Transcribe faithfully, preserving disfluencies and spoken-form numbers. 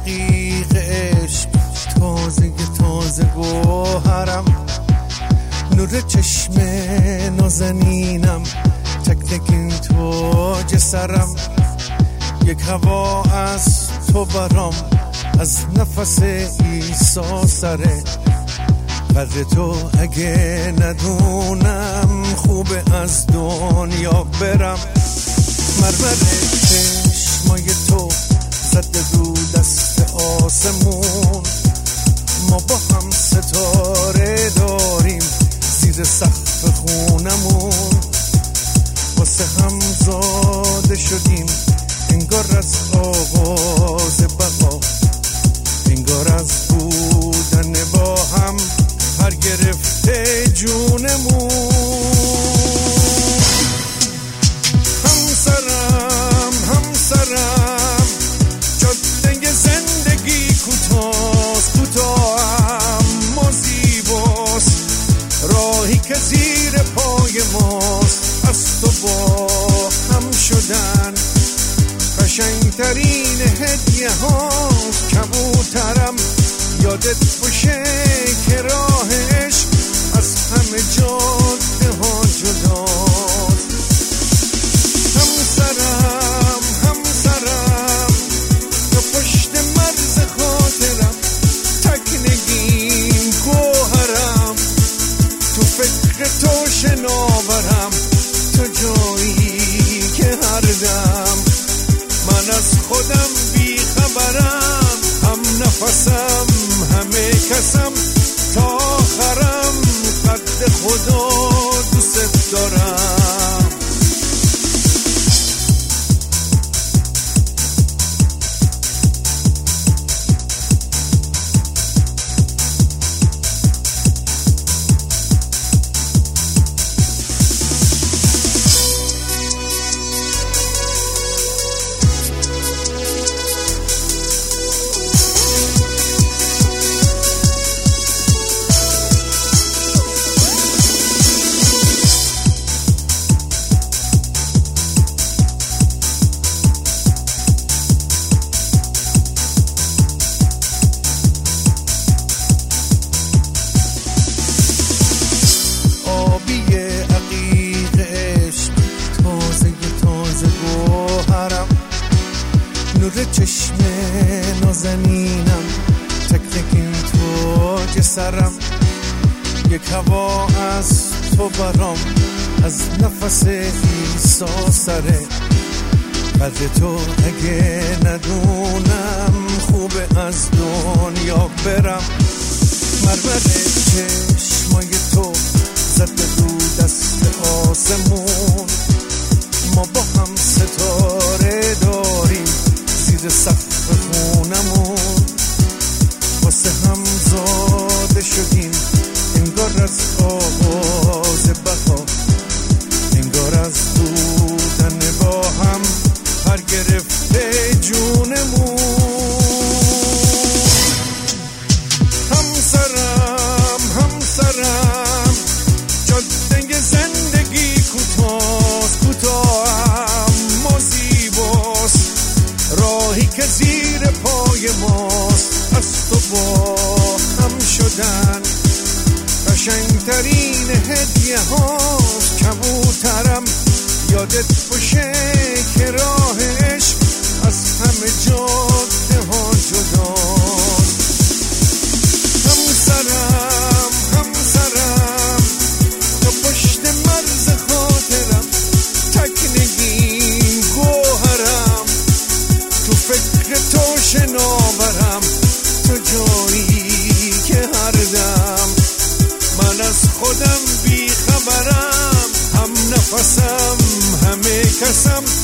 عقیق عشق تازه تازه گوهرم، نور چشم نازنینم، تک تک این تاج سرم، یک هوا از تو برام، از نفس عیسی سره. قدر تو اگه ندونم خوبه از دنیا برم. مرمر چشمای تو زده رو دست آسمون، ما با هم ستاره داریم زیر سقف خونمون، واسه هم زاده شدیم انگار از آغاز بقا، انگار از بودن با هم پر گرفته جونمون. همسرم همسرم جاده زندگی کوتاست کوتاه اما زیباست، راهی که زیر پای ماست، از تو با هم شدن قشنگترین هدیه هاست. کبوترم یادت باشه که راه عشق از همه جاده ها جداست. همسرم همسرم تو پشت مرز خاطرم، تکنگیم گوهرم، تو فکر تو شناورم، تو جایی که هر دم من از خودم بی خبرم، هم نفسم همه کسم تا آخرم، قد خدا دوست دارم. نور چشم نازنینم، تک تک این تاج سرم، یک هوا از تو برام، از نفس عیسی سره. قدر تو اگه ندونم خوبه از دنیا برم. مرمر چشمای تو زده رو دست آسمون، ما با هم ستاره داریم زیر سقف خونمون، واسه هم زاده شدیم انگار از آغاز بقا، انگار از بودن با هم پر گرفته جونمون. همسرم همسرم جاده زندگی کوتاست کوتاه اما زیباست، راهی که زیر پای ماست، از تو با هم شدن قشنگترین هدیه هاست. کبوترم یادت باشه که راه عشق از همه جاده ها جداست. همسرم همسرم تو پشت مرز خاطرم، تکنگیم گوهرم، تو فکر تو شناورم، تو جایی که هر دم من از خودم بی خبرم، هم نفسم همه کسم